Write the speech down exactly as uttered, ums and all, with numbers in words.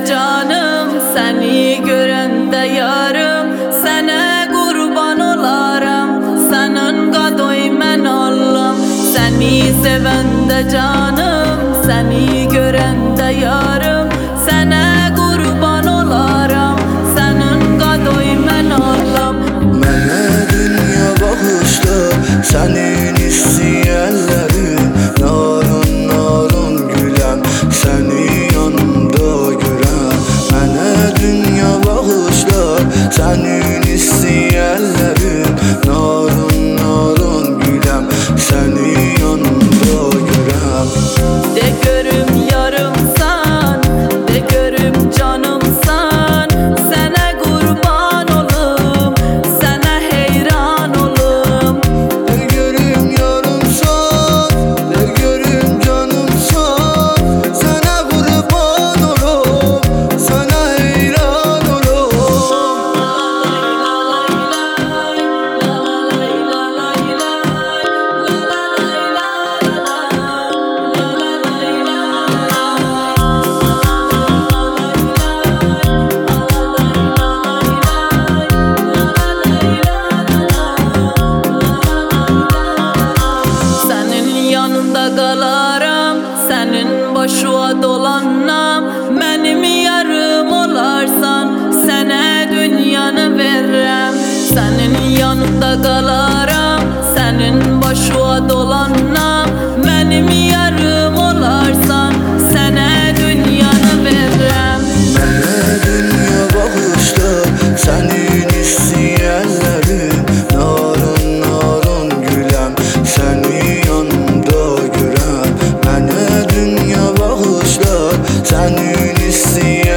canım, seni görende yarım. Sene kurban olaram, senin kadoy men olam. Seni sevende canım, seni görende yarım. Sene kurban olaram, senin kadoy men olam. Mənə dünya bağışla, sənin istəyənlərin. Narın narın güləm, səni yanımda görəm. Mənə dünya bağışla, sənin istəyənlərin. Narın narın güləm, səni yanımda görəm. De görüm yarımsan, de görüm canımsan. Sene kurban olum, sana heyran olum. De görüm yarımsan, de görüm canımsan. Sana kurban olum, sana heyran olum. Senin yanında kalaram, senin başına dolanam. Benim yarım olarsan, sana dünyanı veririm. Senin yanında kalaram, senin başına dolanam. Benim yarım olarsan, sana dünyanı veririm. Mənə dünya bağışla, sənin istəyənlərin. Narın narın güləm, səni yanımda görəm. Mənə dünya bağışla, sənin istəyənlərin.